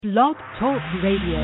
Blog Talk Radio.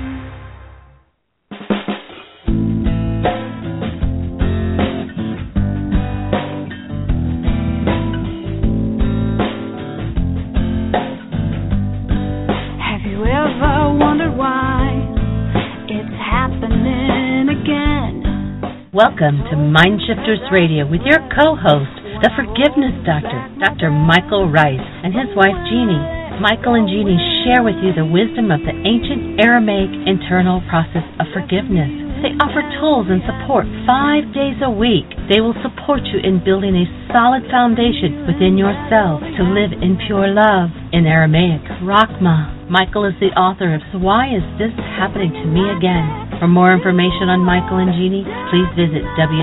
Welcome to Mindshifters Radio with your co-host, the Forgiveness Doctor, Dr. Michael Ryce, and his wife Jeannie. Michael and Jeannie share with you the wisdom of the ancient Aramaic internal process of forgiveness. They offer tools and support 5 days a week. They will support you in building a solid foundation within yourself to live in pure love. In Aramaic, Rachma. Michael is the author of So Why Is This Happening to Me Again? For more information on Michael and Jeannie, please visit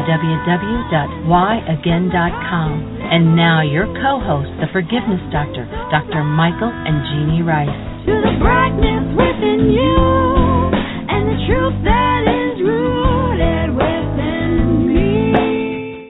www.whyagain.com. And now your co-host, the Forgiveness Doctor, Dr. Michael and Jeannie Ryce. To the brightness within you and the truth that is rooted within me.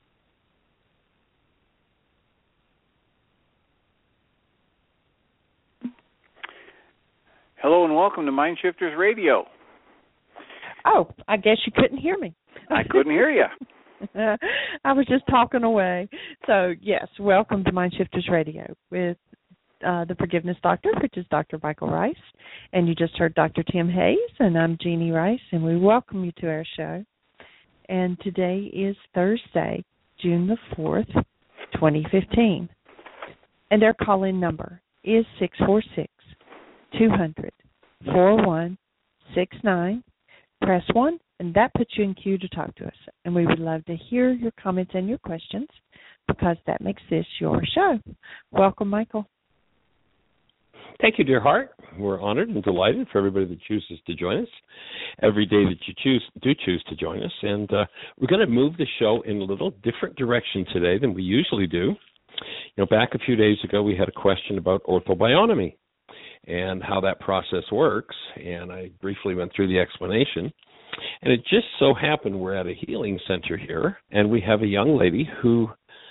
Hello and welcome to Mindshifters Radio. Oh, I guess you couldn't hear me. I couldn't hear you. I was just talking away. So, yes, welcome to Mindshifters Radio with the Forgiveness Doctor, which is Dr. Michael Ryce. And you just heard Dr. Tim Hayes, and I'm Jeannie Ryce, and we welcome you to our show. And today is Thursday, June the 4th, 2015. And their call-in number is 646-200-4169. Press 1, and that puts you in queue to talk to us. And we would love to hear your comments and your questions because that makes this your show. Welcome, Michael. Thank you, dear heart. We're honored and delighted for everybody that chooses to join us every day that you choose to join us. And we're going to move the show in a little different direction today than we usually do. You know, back a few days ago, we had a question about orthobionomy and how that process works, and I briefly went through the explanation. And it just so happened we're at a healing center here, and we have a young lady who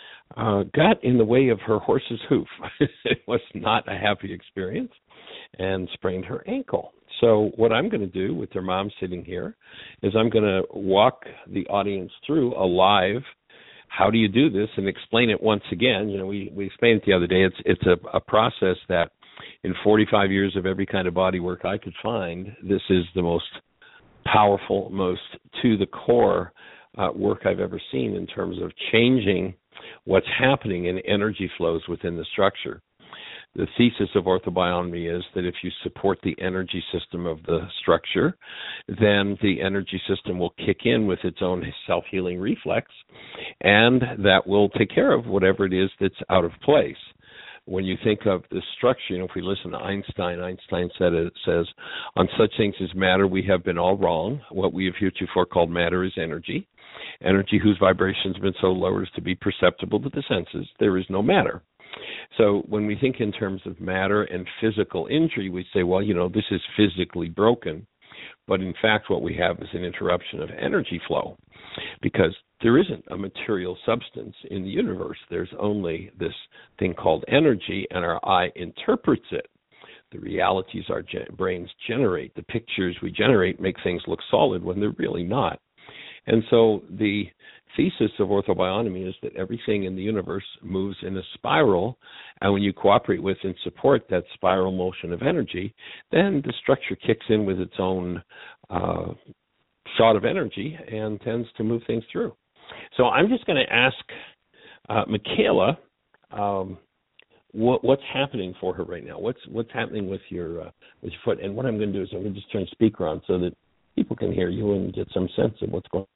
got in the way of her horse's hoof. It was not a happy experience, and sprained her ankle. So what I'm going to do with their mom sitting here is I'm going to walk the audience through a live how do you do this and explain it once again. You know, we explained it the other day. It's a process that in 45 years of every kind of body work I could find, this is the most powerful, most to the core work I've ever seen in terms of changing what's happening in energy flows within the structure. The thesis of orthobionomy is that if you support the energy system of the structure, then the energy system will kick in with its own self-healing reflex, and that will take care of whatever it is that's out of place. When you think of the structure, you know, if we listen to Einstein says, on such things as matter, we have been all wrong. What we have heretofore called matter is energy. Energy whose vibration has been so low as to be perceptible to the senses. There is no matter. So when we think in terms of matter and physical injury, we say, well, you know, this is physically broken. But in fact, what we have is an interruption of energy flow, because there isn't a material substance in the universe. There's only this thing called energy, and our eye interprets it. The realities our brains generate, the pictures we generate, make things look solid when they're really not. And so the thesis of orthobionomy is that everything in the universe moves in a spiral, and when you cooperate with and support that spiral motion of energy, then the structure kicks in with its own shot of energy and tends to move things through. So I'm just going to ask Michaela what's happening for her right now. What's happening with your foot? And what I'm going to do is I'm going to just turn speaker on so that people can hear you and get some sense of what's going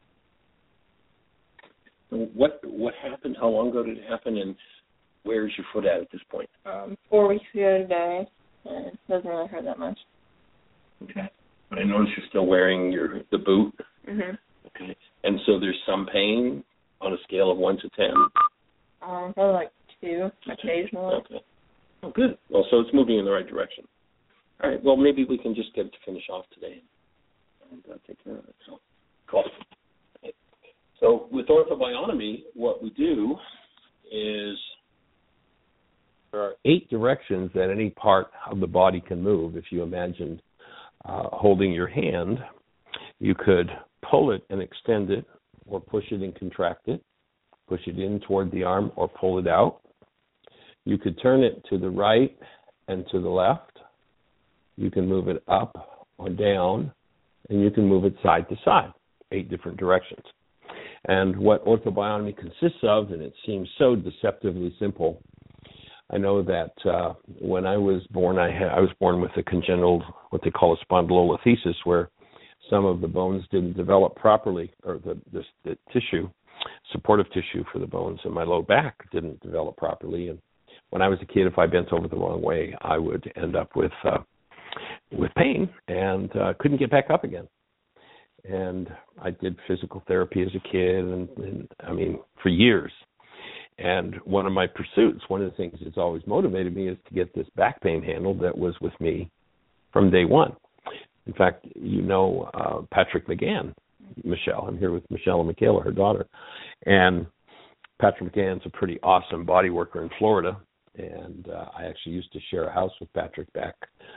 on. What happened? How long ago did it happen? And where's your foot at this point? 4 weeks ago today. And it doesn't really hurt that much. Okay. But I notice you're still wearing the boot. Mhm. Okay. And so there's some pain on a scale of 1 to 10? Probably like 2 occasionally. Okay. Oh, good. Well, so it's moving in the right direction. All right. Well, maybe we can just get it to finish off today and take care of it. So, cool. Okay. So with orthobionomy, what we do is there are 8 directions that any part of the body can move. If you imagined holding your hand, you could pull it and extend it, or push it and contract it, push it in toward the arm or pull it out. You could turn it to the right and to the left. You can move it up or down, and you can move it side to side, 8 different directions. And what orthobiotomy consists of, and it seems so deceptively simple, I know that when I was born, I was born with a congenital, what they call a spondylolisthesis, where some of the bones didn't develop properly, or the tissue, supportive tissue for the bones in my low back didn't develop properly. And when I was a kid, if I bent over the wrong way, I would end up with pain and couldn't get back up again. And I did physical therapy as a kid, and I mean, for years. And one of my pursuits, one of the things that's always motivated me, is to get this back pain handled that was with me from day one. In fact, you know Patrick McGann, Michelle. I'm here with Michelle and Michaela, her daughter. And Patrick McGann's a pretty awesome body worker in Florida. And I actually used to share a house with Patrick back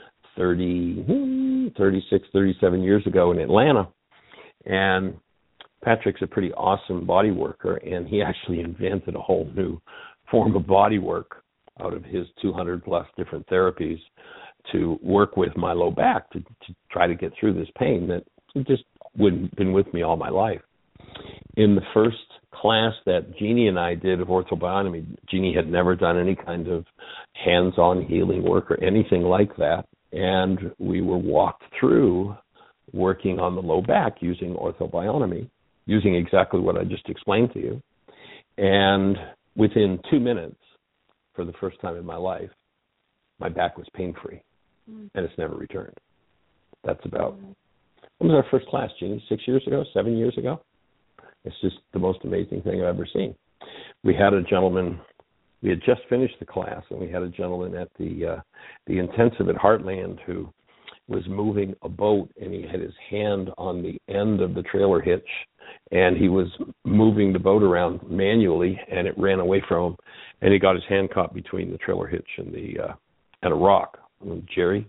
36, 37 years ago in Atlanta. And Patrick's a pretty awesome body worker, and he actually invented a whole new form of body work out of his 200-plus different therapies to work with my low back to try to get through this pain that just wouldn't been with me all my life. In the first class that Jeannie and I did of orthobiotomy, Jeannie had never done any kind of hands-on healing work or anything like that, and we were walked through working on the low back using orthobiotomy, using exactly what I just explained to you. And within 2 minutes, for the first time in my life, my back was pain-free, and it's never returned. That's about, when was our first class, Jeannie? 6 years ago, 7 years ago? It's just the most amazing thing I've ever seen. We had a gentleman, we had just finished the class, and we had a gentleman at the intensive at Heartland who was moving a boat, and he had his hand on the end of the trailer hitch, and he was moving the boat around manually, and it ran away from him, and he got his hand caught between the trailer hitch and a rock, Jerry.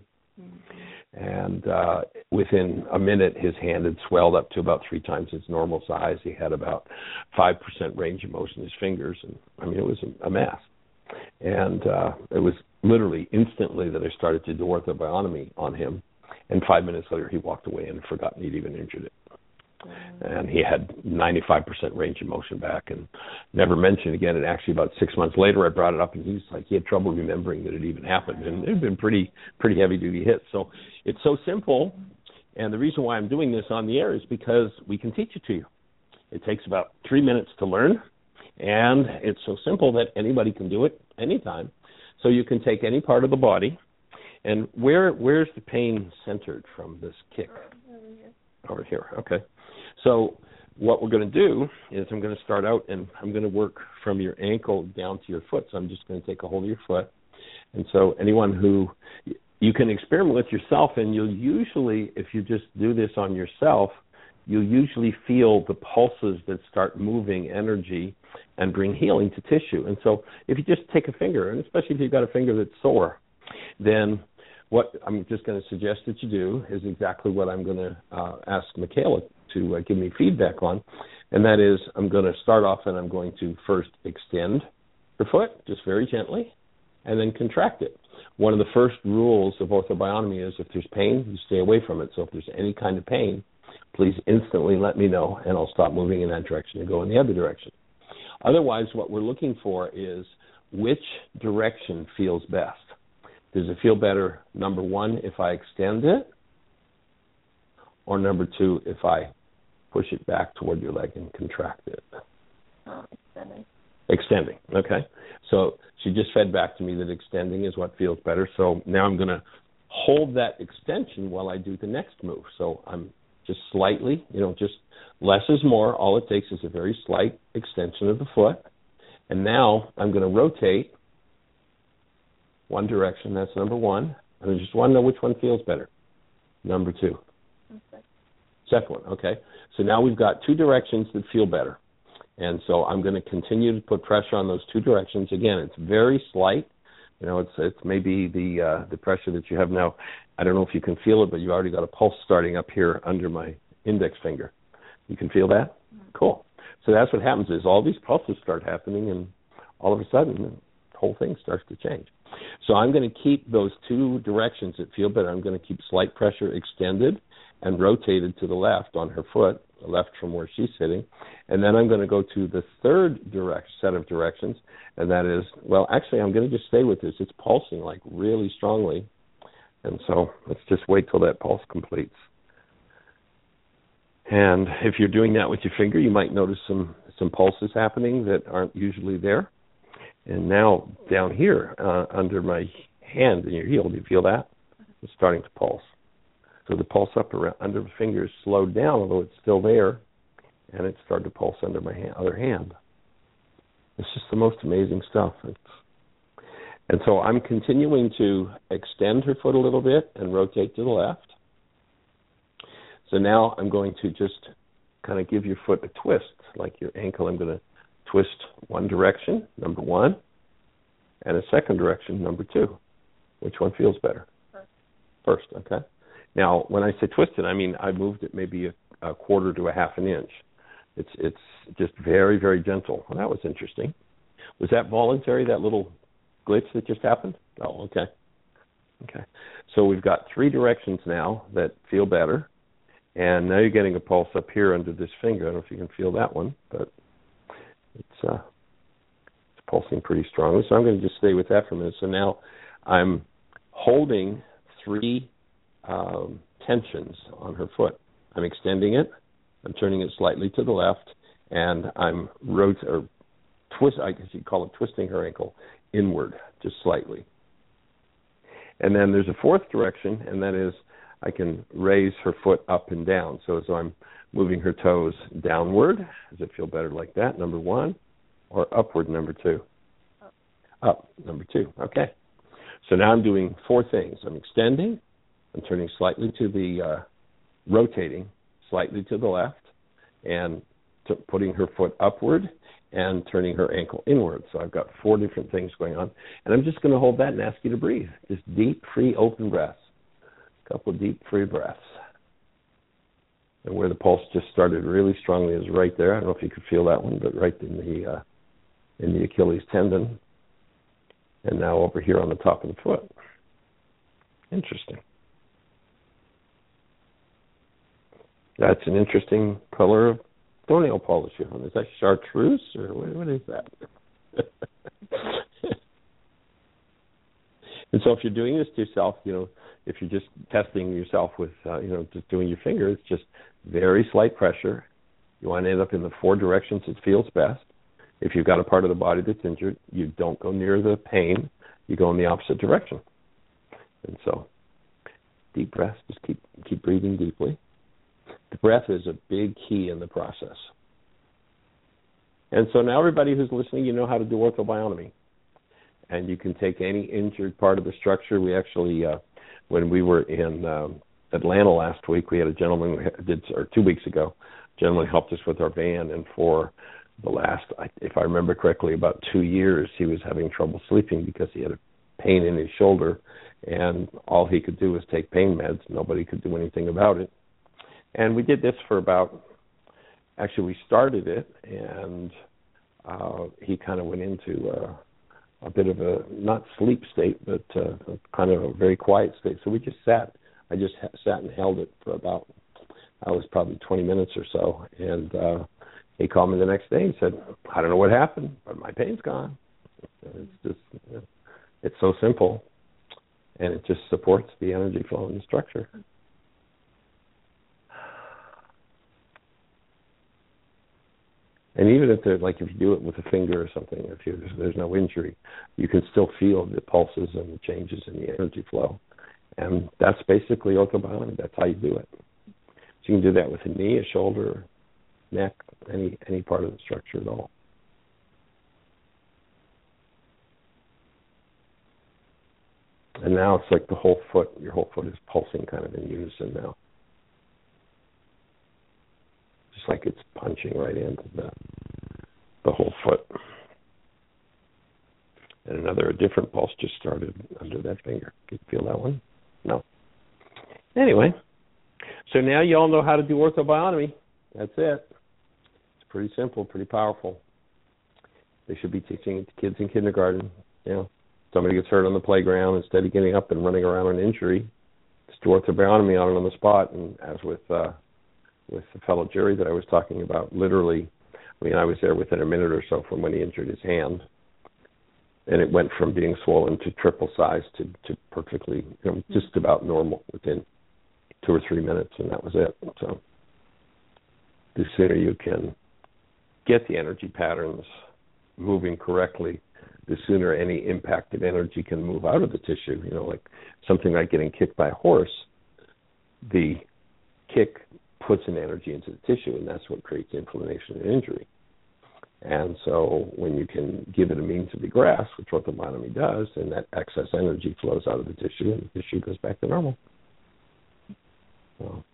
And within a minute, his hand had swelled up to about 3 times its normal size. He had about 5% range of motion in his fingers, and I mean, it was a mess. And it was literally instantly that I started to do orthobiotomy on him. And 5 minutes later, he walked away and had forgotten he'd even injured it. And he had 95% range of motion back and never mentioned again. And actually, about 6 months later, I brought it up, and he's like, he had trouble remembering that it even happened. And it had been pretty heavy-duty hits. So it's so simple. And the reason why I'm doing this on the air is because we can teach it to you. It takes about 3 minutes to learn, and it's so simple that anybody can do it anytime. So you can take any part of the body. And where's the pain centered from this kick? Over here. Okay. So what we're going to do is I'm going to start out, and I'm going to work from your ankle down to your foot. So I'm just going to take a hold of your foot. And so anyone who, you can experiment with yourself, and you'll usually, if you just do this on yourself, you'll usually feel the pulses that start moving energy and bring healing to tissue. And so if you just take a finger, and especially if you've got a finger that's sore, then what I'm just going to suggest that you do is exactly what I'm going to ask Michaela to give me feedback on, and that is I'm going to start off, and I'm going to first extend the foot just very gently and then contract it. One of the first rules of orthobiotomy is if there's pain, you stay away from it. So if there's any kind of pain, please instantly let me know, and I'll stop moving in that direction and go in the other direction. Otherwise, what we're looking for is which direction feels best. Does it feel better, number one, if I extend it, or number two, if I push it back toward your leg and contract it? Extending, okay. So she just fed back to me that extending is what feels better. So now I'm going to hold that extension while I do the next move. So I'm just slightly, just less is more. All it takes is a very slight extension of the foot. And now I'm going to rotate one direction. That's number one. And I just want to know which one feels better. Number two. Okay. Second one. Okay. So now we've got 2 directions that feel better. And so I'm going to continue to put pressure on those 2 directions. Again, it's very slight, It's maybe the pressure that you have now. I don't know if you can feel it, but you've already got a pulse starting up here under my index finger. You can feel that? Cool. So that's what happens is all these pulses start happening, and all of a sudden the whole thing starts to change. So I'm going to keep those two directions that feel better. I'm going to keep slight pressure extended and rotated to the left on her foot, left from where she's sitting. And then I'm going to go to the third set of directions, and that is, well, actually, I'm going to just stay with this. It's pulsing like really strongly. And so let's just wait till that pulse completes. And if you're doing that with your finger, you might notice some pulses happening that aren't usually there. And now down here under my hand in your heel, do you feel that? It's starting to pulse. So the pulse up around under the finger is slowed down, although it's still there, and it's started to pulse under my other hand. It's just the most amazing stuff. And so I'm continuing to extend her foot a little bit and rotate to the left. So now I'm going to just kind of give your foot a twist, like your ankle. I'm going to twist one direction, number one, and a second direction, number two. Which one feels better? First, okay. Now, when I say twisted, I mean I moved it maybe a quarter to a half an inch. It's just very, very gentle. Well, that was interesting. Was that voluntary, that little glitch that just happened? Oh, okay. Okay. So we've got three directions now that feel better. And now you're getting a pulse up here under this finger. I don't know if you can feel that one, but it's pulsing pretty strongly. So I'm going to just stay with that for a minute. So now I'm holding three tensions on her foot. I'm extending it. I'm turning it slightly to the left, and I'm I guess you'd call it twisting her ankle inward, just slightly. And then there's a fourth direction, and that is I can raise her foot up and down. So as I'm moving her toes downward, does it feel better like that, number one, or upward, number two? Up, number two. Okay. So now I'm doing four things. I'm extending, I'm turning slightly to the, rotating slightly to the left, and putting her foot upward and turning her ankle inward. So I've got four different things going on. And I'm just going to hold that and ask you to breathe. Just deep, free, open breaths. A couple of deep, free breaths. And where the pulse just started really strongly is right there. I don't know if you could feel that one, but right in the Achilles tendon. And now over here on the top of the foot. Interesting. That's an interesting color of toenail polish. Is that chartreuse or what is that? And so if you're doing this to yourself, if you're just testing yourself with, just doing your finger, it's just very slight pressure. You want to end up in the four directions it feels best. If you've got a part of the body that's injured, you don't go near the pain. You go in the opposite direction. And so deep breaths, just keep breathing deeply. The breath is a big key in the process. And so now everybody who's listening, you know how to do orthobiotomy. And you can take any injured part of the structure. We actually, when we were in Atlanta last week, we had a gentleman, or 2 weeks ago, a gentleman helped us with our van, and for the last, if I remember correctly, about 2 years, he was having trouble sleeping because he had a pain in his shoulder, and all he could do was take pain meds. Nobody could do anything about it. And we did this for we started it, and he kind of went into a bit of a, not sleep state, but kind of a very quiet state. So I just sat and held it for about, probably 20 minutes or so. And he called me the next day and said, I don't know what happened, but my pain's gone. It's just, it's so simple, and it just supports the energy flow in the structure. And even if if you do it with a finger or something, if there's no injury, you can still feel the pulses and the changes in the energy flow. And that's basically orthobiotic. That's how you do it. So you can do that with a knee, a shoulder, neck, any part of the structure at all. And now it's like your whole foot is pulsing kind of in unison now. Just like it's punching right into the whole foot. And a different pulse just started under that finger. Can you feel that one? No. Anyway, so now you all know how to do orthobiotomy. That's it. It's pretty simple, pretty powerful. They should be teaching it to kids in kindergarten. You know, somebody gets hurt on the playground, instead of getting up and running around an injury, just do orthobiotomy on it on the spot. And as with the fellow jury that I was talking about, literally, I mean, I was there within a minute or so from when he injured his hand. And it went from being swollen to triple size to perfectly, you know, just about normal within 2 or 3 minutes, and that was it. So the sooner you can get the energy patterns moving correctly, the sooner any impacted energy can move out of the tissue. You know, like something like getting kicked by a horse, the kick puts an energy into the tissue, and that's what creates inflammation and injury. And so when you can give it a means of egress, which orthobiotomy does, then that excess energy flows out of the tissue, and the tissue goes back to normal. So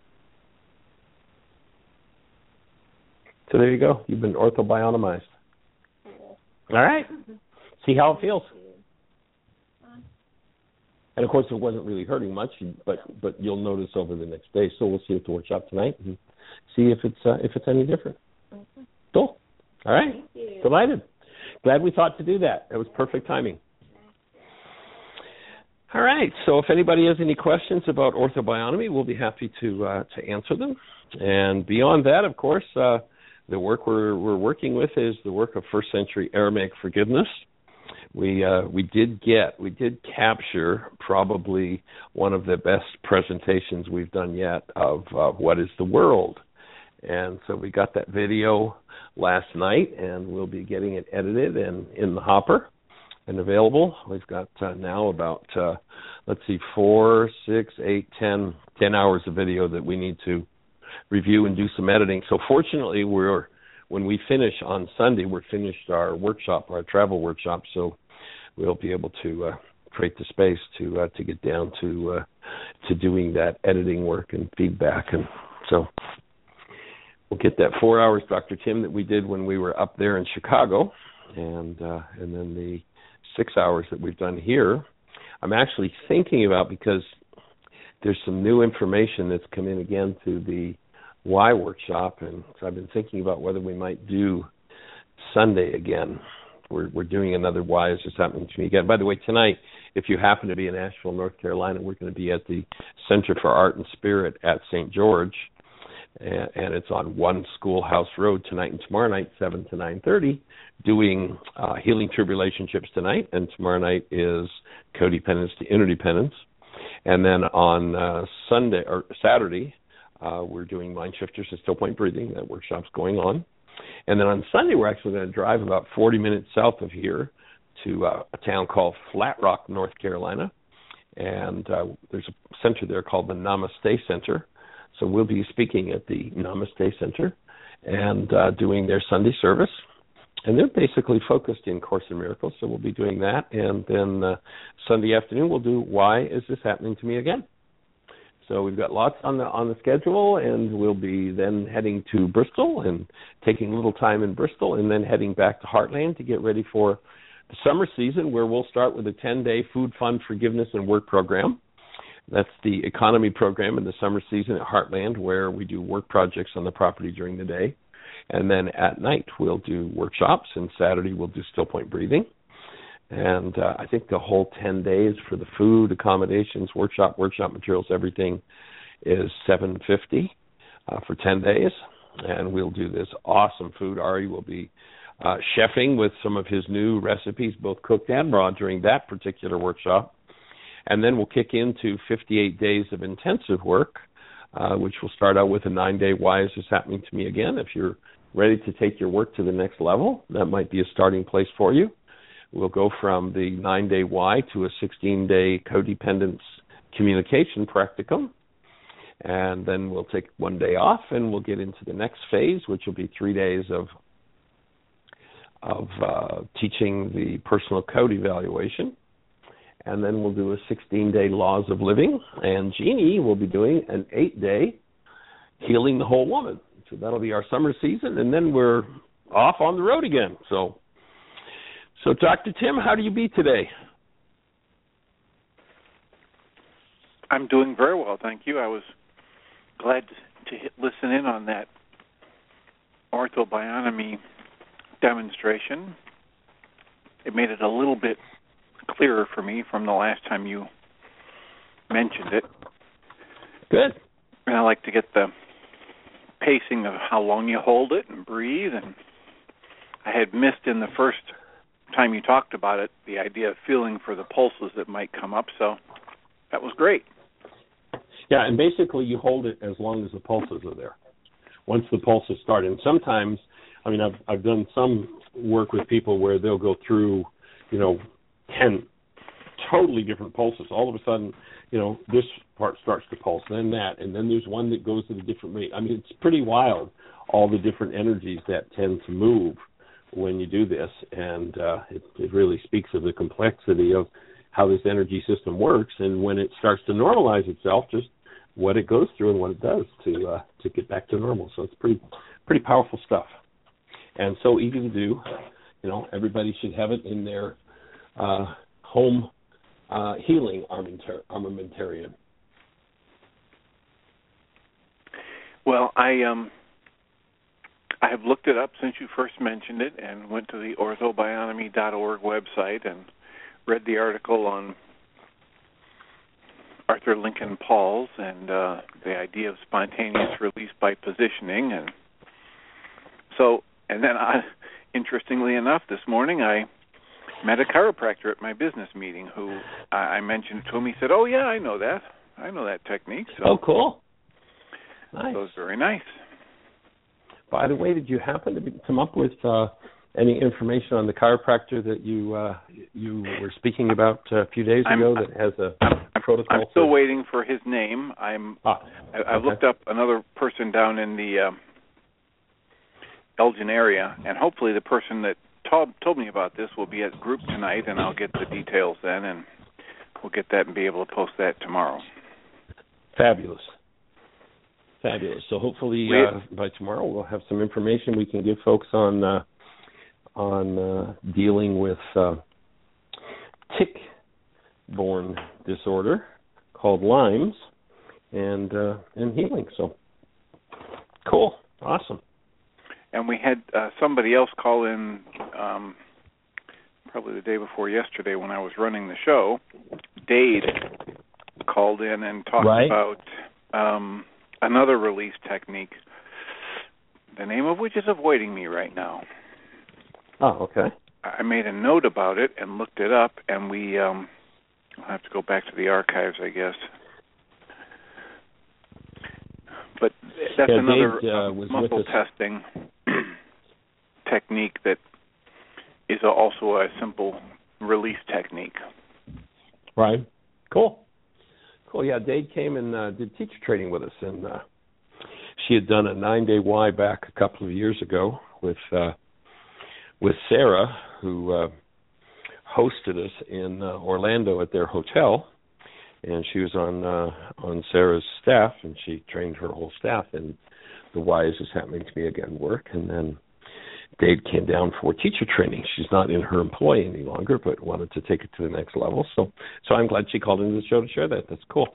there you go. You've been orthobiotomized. All right. See how it feels. And, of course, it wasn't really hurting much, but you'll notice over the next day. So we'll see at the workshop tonight and see if it's any different. Cool. All right. Thank you. Delighted. Glad we thought to do that. That was perfect timing. All right. So if anybody has any questions about orthobiotomy, we'll be happy to answer them. And beyond that, of course, the work we're working with is the work of first century Aramaic forgiveness. We did capture probably one of the best presentations we've done yet of what is the world. And so we got that video last night, and we'll be getting it edited and in the hopper and available. We've got now about, 4, 6, 8, 10 hours of video that we need to review and do some editing. So fortunately, when we finish on Sunday, we're finished our workshop, our travel workshop, so we'll be able to create the space to get down to doing that editing work and feedback. And so we'll get that 4 hours, Dr. Tim, that we did when we were up there in Chicago, and then the 6 hours that we've done here. I'm actually thinking about, because there's some new information that's come in again to the Y workshop, and so I've been thinking about whether we might do Sunday again. We're doing another Why Is This Happening to Me Again. By the way, tonight, if you happen to be in Asheville, North Carolina, we're going to be at the Center for Art and Spirit at St. George, and it's on One Schoolhouse Road tonight and tomorrow night, 7 to 9:30, doing Healing True Relationships tonight, and tomorrow night is Codependence to Interdependence. And then on Saturday, we're doing Mind Shifters and Still Point Breathing. That workshop's going on. And then on Sunday, we're actually going to drive about 40 minutes south of here to a town called Flat Rock, North Carolina. And there's a center there called the Namaste Center. So we'll be speaking at the Namaste Center and doing their Sunday service. And they're basically focused in Course in Miracles, so we'll be doing that. And then Sunday afternoon, we'll do Why Is This Happening to Me Again? So we've got lots on the schedule, and we'll be then heading to Bristol and taking a little time in Bristol, and then heading back to Heartland to get ready for the summer season, where we'll start with a 10-day food, fun, forgiveness, and work program. That's the economy program in the summer season at Heartland, where we do work projects on the property during the day. And then at night, we'll do workshops, and Saturday we'll do Still Point Breathing. And I think the whole 10 days for the food, accommodations, workshop materials, everything is $750 for 10 days. And we'll do this awesome food. Ari will be chefing with some of his new recipes, both cooked and raw, during that particular workshop. And then we'll kick into 58 days of intensive work, which will start out with a 9-day Why Is This Happening to Me Again? If you're ready to take your work to the next level, that might be a starting place for you. We'll go from the 9-day why to a 16-day codependence communication practicum. And then we'll take 1 day off, and we'll get into the next phase, which will be 3 days of teaching the personal code evaluation. And then we'll do a 16-day Laws of Living. And Jeannie will be doing an 8-day Healing the Whole Woman. So that'll be our summer season, and then we're off on the road again. So So, Dr. Tim, how do you be today? I'm doing very well, thank you. I was glad to listen in on that orthobionomy demonstration. It made it a little bit clearer for me from the last time you mentioned it. Good. And I like to get the pacing of how long you hold it and breathe. And I had missed in the first time you talked about it the idea of feeling for the pulses that might come up. So that was great. Yeah, and basically you hold it as long as the pulses are there. Once the pulses start, and sometimes, I mean, I've done some work with people where they'll go through, 10 totally different pulses. All of a sudden, this part starts to pulse, then that, and then there's one that goes at a different rate. I mean, it's pretty wild, all the different energies that tend to move when you do this, and it really speaks of the complexity of how this energy system works, and when it starts to normalize itself, just what it goes through and what it does to get back to normal. So it's pretty powerful stuff, and so easy to do. Everybody should have it in their home healing armamentarium. Well, I have looked it up since you first mentioned it, and went to the orthobionomy.org website and read the article on Arthur Lincoln Pauls and the idea of spontaneous release by positioning, and then interestingly enough, this morning I met a chiropractor at my business meeting who I mentioned to him. He said, "Oh yeah, I know that technique." So, oh, cool. Nice. So it was very nice. By the way, did you happen to come up with any information on the chiropractor that you were speaking about a few days ago that has a protocol? I'm still waiting for his name. I've looked up another person down in the Elgin area, and hopefully the person that told me about this will be at group tonight, and I'll get the details then, and we'll get that and be able to post that tomorrow. Fabulous. So hopefully by tomorrow we'll have some information we can give folks on dealing with tick-borne disorder called Lyme's and healing. So cool, awesome. And we had somebody else call in probably the day before yesterday when I was running the show. Dade called in and talked about another release technique, the name of which is avoiding me right now. Oh, okay. I made a note about it and looked it up, and I'll have to go back to the archives, I guess. But that's another muscle testing technique that is also a simple release technique. Right. Cool. Yeah, Dade came and did teacher training with us, and she had done a 9-day Y back a couple of years ago with Sarah, who hosted us in Orlando at their hotel, and she was on Sarah's staff, and she trained her whole staff, and the Y is happening to me again work, and then Dade came down for teacher training. She's not in her employ any longer, but wanted to take it to the next level. So I'm glad she called into the show to share that. That's cool.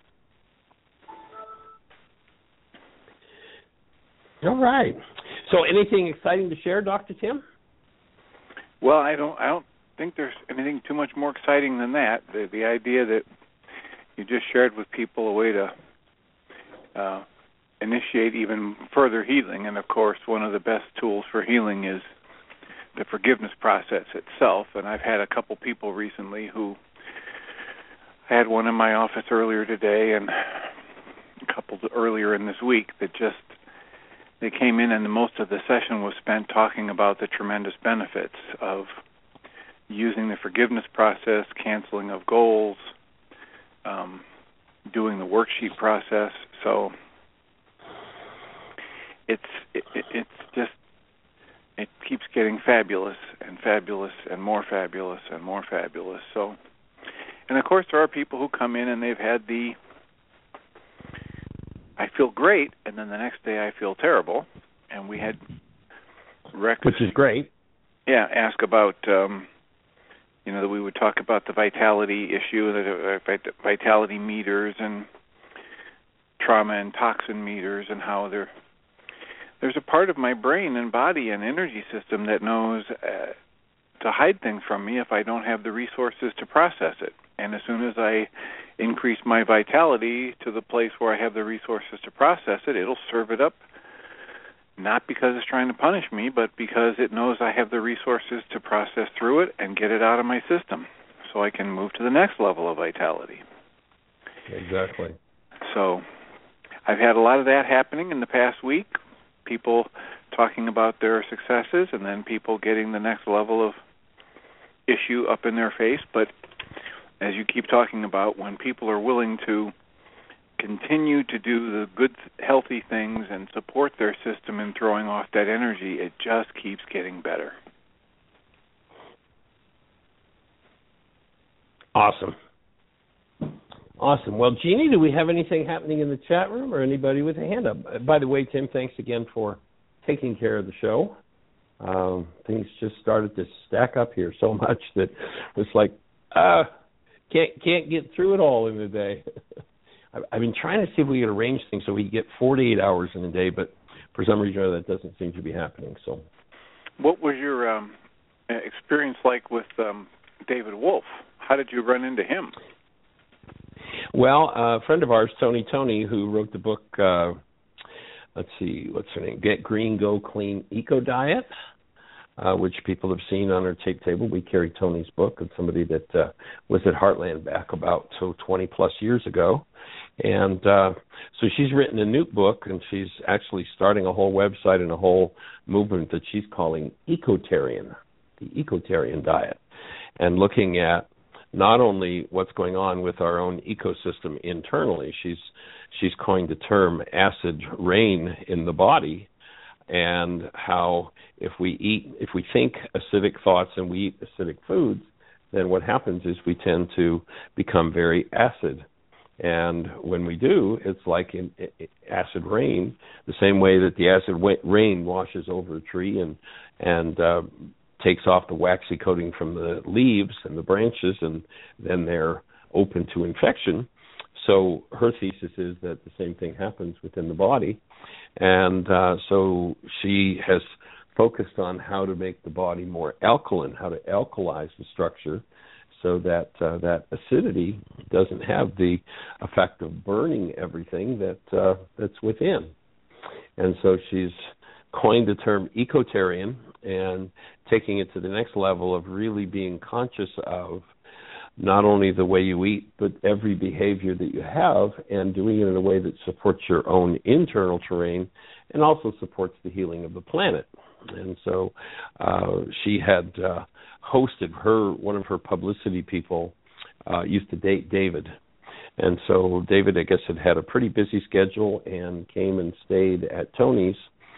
All right. So anything exciting to share, Dr. Tim? Well, I don't think there's anything too much more exciting than that. The idea that you just shared with people a way to initiate even further healing. And, of course, one of the best tools for healing is the forgiveness process itself. And I've had a couple people recently who I had one in my office earlier today and a couple earlier in this week that just they came in and most of the session was spent talking about the tremendous benefits of using the forgiveness process, canceling of goals, doing the worksheet process. So it keeps getting fabulous and fabulous and more fabulous and more fabulous. So, and of course there are people who come in and they've had I feel great, and then the next day I feel terrible. And we had Rex, which is great. Yeah, ask about that we would talk about the vitality issue, the vitality meters and trauma and toxin meters, and how there's a part of my brain and body and energy system that knows to hide things from me if I don't have the resources to process it. And as soon as I increase my vitality to the place where I have the resources to process it, it'll serve it up, not because it's trying to punish me, but because it knows I have the resources to process through it and get it out of my system so I can move to the next level of vitality. Exactly. So I've had a lot of that happening in the past week, people talking about their successes and then people getting the next level of issue up in their face. But as you keep talking about, when people are willing to continue to do the good, healthy things and support their system in throwing off that energy, it just keeps getting better. Awesome. Well, Jeannie, do we have anything happening in the chat room or anybody with a hand up? By the way, Tim, thanks again for taking care of the show. Things just started to stack up here so much that it's like, can't get through it all in a day. I've been trying to see if we could arrange things so we get 48 hours in a day, but for some reason that doesn't seem to be happening. So, what was your experience like with David Wolfe? How did you run into him? Well, a friend of ours, Tony, who wrote the book, let's see, what's her name? Get Green, Go Clean, Eco Diet, which people have seen on our tape table. We carry Tony's book, and somebody that was at Heartland back about 20-plus years ago. And so she's written a new book, and she's actually starting a whole website and a whole movement that she's calling Ecotarian, the Ecotarian diet, and looking at not only what's going on with our own ecosystem internally. She's coined the term acid rain in the body, and how if we think acidic thoughts and we eat acidic foods, then what happens is we tend to become very acid. And when we do, it's like in acid rain, the same way that the acid rain washes over a tree and takes off the waxy coating from the leaves and the branches, and then they're open to infection. So her thesis is that the same thing happens within the body. And so she has focused on how to make the body more alkaline, how to alkalize the structure so that that acidity doesn't have the effect of burning everything that's within. And so she's coined the term Ecotarian and taking it to the next level of really being conscious of not only the way you eat, but every behavior that you have, and doing it in a way that supports your own internal terrain and also supports the healing of the planet. And so she had hosted one of her publicity people used to date David. And so David, I guess, had a pretty busy schedule and came and stayed at Tony's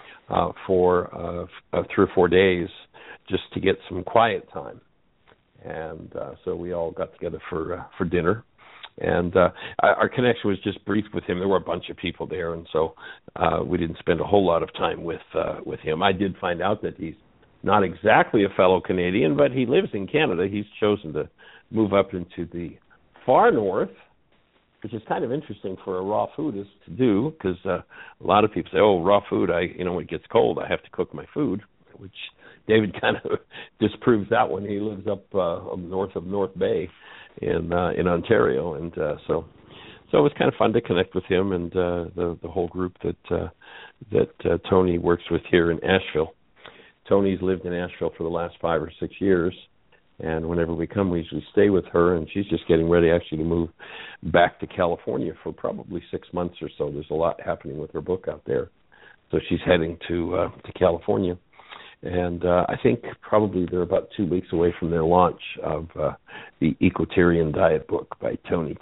for 3 or 4 days just to get some quiet time. And so we all got together for dinner. And our connection was just brief with him. There were a bunch of people there, and so we didn't spend a whole lot of time with him. I did find out that he's not exactly a fellow Canadian, but he lives in Canada. He's chosen to move up into the far north, which is kind of interesting for a raw foodist to do, because a lot of people say, "Oh, raw food, when it gets cold, I have to cook my food," which David kind of disproves that one. He lives up north of North Bay in Ontario, and so it was kind of fun to connect with him and the whole group that Tony works with here in Asheville. Tony's lived in Asheville for the last 5 or 6 years, and whenever we come, we usually stay with her, and she's just getting ready actually to move back to California for probably 6 months or so. There's a lot happening with her book out there, so she's heading to California. And I think probably they're about 2 weeks away from their launch of the Ecotarian Diet book by Tony.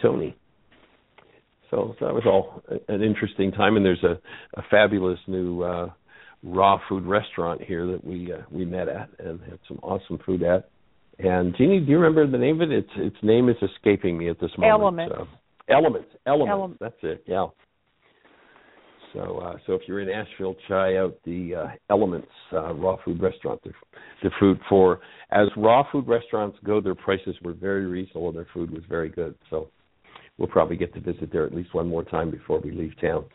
So that was all an interesting time. And there's a fabulous new raw food restaurant here that we met at and had some awesome food at. And Jeannie, do you remember the name of it? Its name is escaping me at this moment. Elements. Elements. That's it. Yeah. So if you're in Asheville, try out the Elements raw food restaurant. The food as raw food restaurants go, their prices were very reasonable and their food was very good. So we'll probably get to visit there at least one more time before we leave town.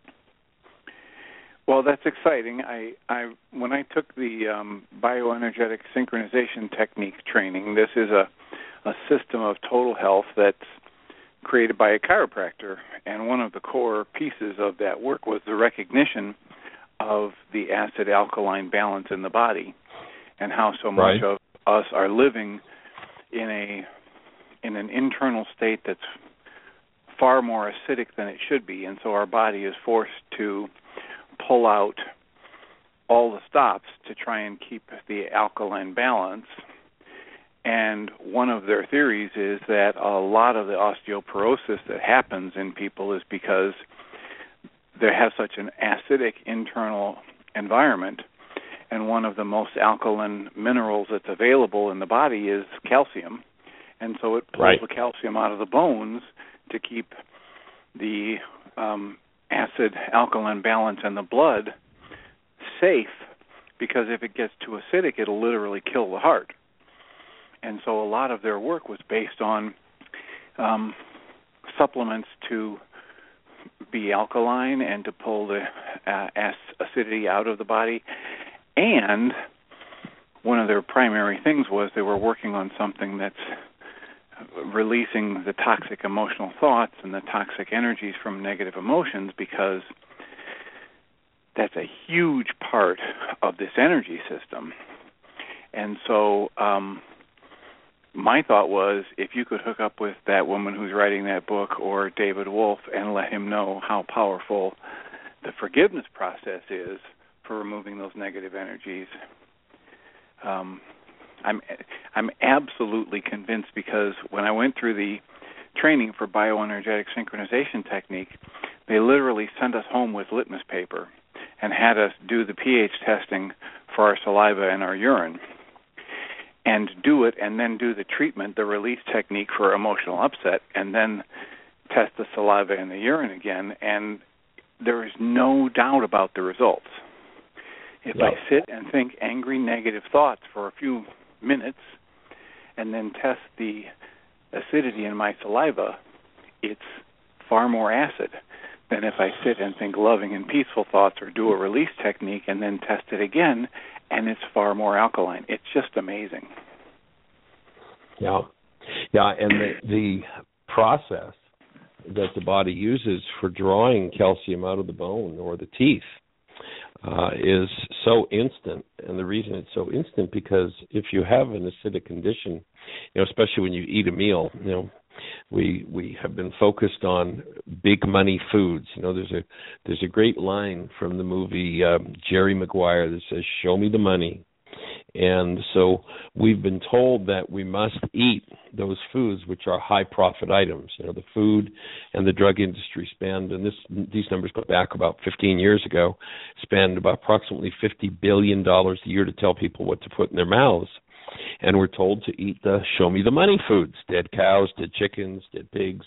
Well, that's exciting. I when I took the bioenergetic synchronization technique training, this is a system of total health that's created by a chiropractor, and one of the core pieces of that work was the recognition of the acid-alkaline balance in the body, and how so much of us are living in an internal state that's far more acidic than it should be, and so our body is forced to pull out all the stops to try and keep the alkaline balance. And one of their theories is that a lot of the osteoporosis that happens in people is because they have such an acidic internal environment, and one of the most alkaline minerals that's available in the body is calcium, and so it pulls the calcium out of the bones to keep the acid-alkaline balance in the blood safe, because if it gets too acidic, it'll literally kill the heart. And so a lot of their work was based on supplements to be alkaline and to pull the acidity out of the body. And one of their primary things was they were working on something that's releasing the toxic emotional thoughts and the toxic energies from negative emotions, because that's a huge part of this energy system. And so my thought was, if you could hook up with that woman who's writing that book or David Wolf and let him know how powerful the forgiveness process is for removing those negative energies, I'm absolutely convinced, because when I went through the training for bioenergetic synchronization technique, they literally sent us home with litmus paper and had us do the pH testing for our saliva and our urine, and do it, and then do the treatment, the release technique for emotional upset, and then test the saliva and the urine again, and there is no doubt about the results. If I sit and think angry, negative thoughts for a few minutes and then test the acidity in my saliva, it's far more acid than if I sit and think loving and peaceful thoughts or do a release technique and then test it again, and it's far more alkaline. It's just amazing. Yeah, and the process that the body uses for drawing calcium out of the bone or the teeth is so instant, and the reason it's so instant, because if you have an acidic condition, especially when you eat a meal, we have been focused on big money foods. There's a great line from the movie Jerry Maguire that says, "Show me the money." And so we've been told that we must eat those foods which are high profit items. The food and the drug industry spend, and these numbers go back about 15 years ago, spend about approximately $50 billion a year to tell people what to put in their mouths. And we're told to eat the show me the money foods: dead cows, dead chickens, dead pigs,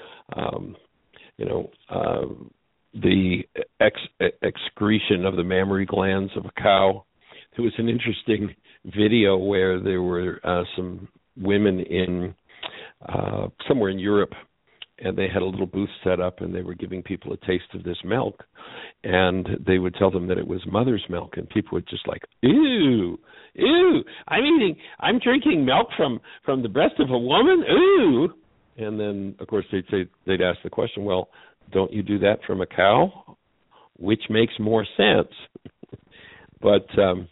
the excretion of the mammary glands of a cow. There was an interesting video where there were some women in somewhere in Europe, and they had a little booth set up, and they were giving people a taste of this milk, and they would tell them that it was mother's milk, and people would just like, ew, I'm drinking milk from the breast of a woman, ew. And then, of course, they'd ask the question, well, don't you do that from a cow? Which makes more sense. But